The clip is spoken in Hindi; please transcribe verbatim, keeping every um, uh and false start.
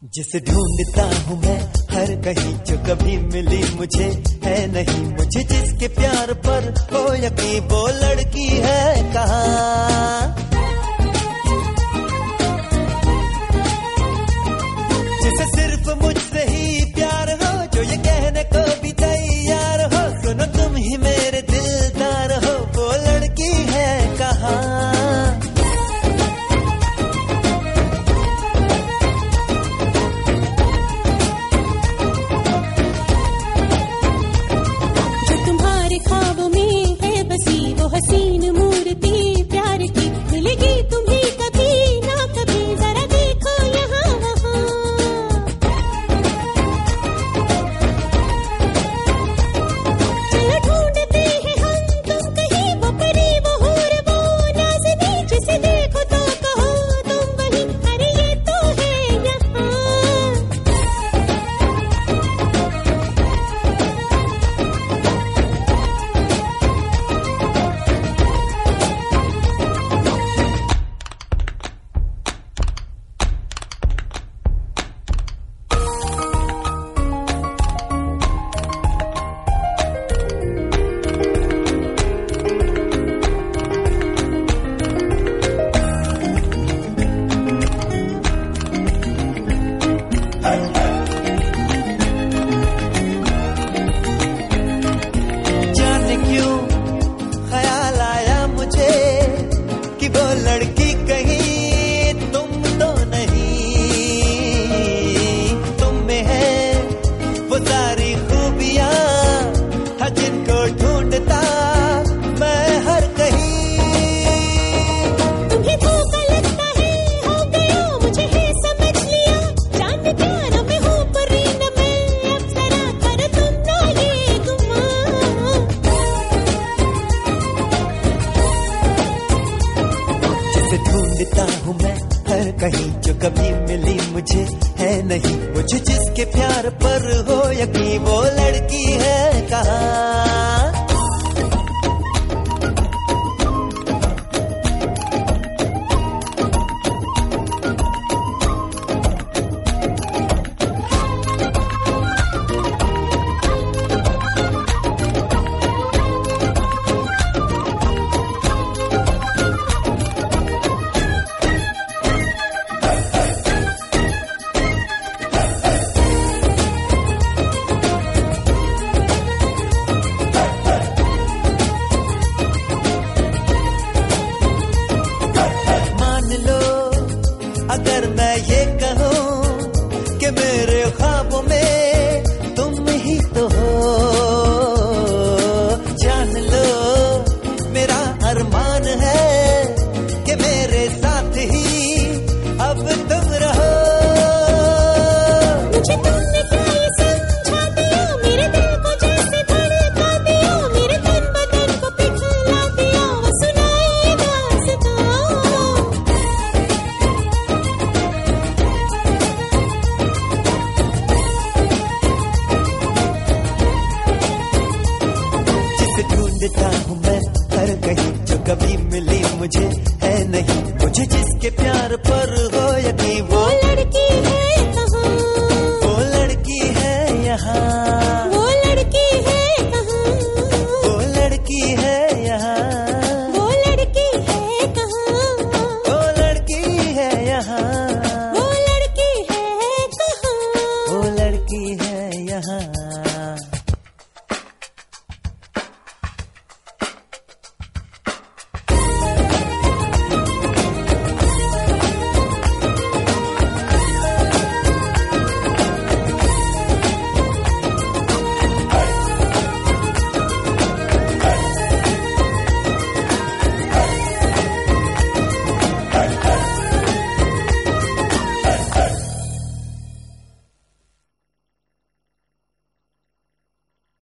जिसे ढूंढता हूँ मैं हर कहीं, जो कभी मिली मुझे है नहीं। मुझे जिसके प्यार पर हो यकीन, वो लड़की है कहाँ। जिसे सिर्फ मुझसे ही प्यार हो, जो ये कहने को भी तैयार हो, सुनो तुम ही मेरे दिलदार हो, वो लड़की है कहाँ। हसीन मूर्ति प्यार की मिलेगी तुम्हें कभी ना कभी, जरा देखो यहाँ वहाँ। चलो ढूंढते हैं हम तुम कहीं, वो परी वो हूर वो नाज़नी, जिसे देखो तो कहो तुम वही, अरे ये तो है यहाँ। जाने क्यों ख्याल आया मुझे कि वो लड़की कहीं तुम तो नहीं। तुम में है वो सारी खूबियां, हाँ जिनको ढूंढता मैं हर कहीं। तुम्हें धोखा लगता है, हो गया मुझे है समझ लिया, जान प्यार में हूँ परी न मैं, अब जरा कर तुम ना ये गुमान। जिसे ढूंढता हूँ मैं हर कहीं, जो कभी मिली मुझे है नहीं। मुझे जिसके प्यार पर हो यकीन, वो लड़की है कहाँ।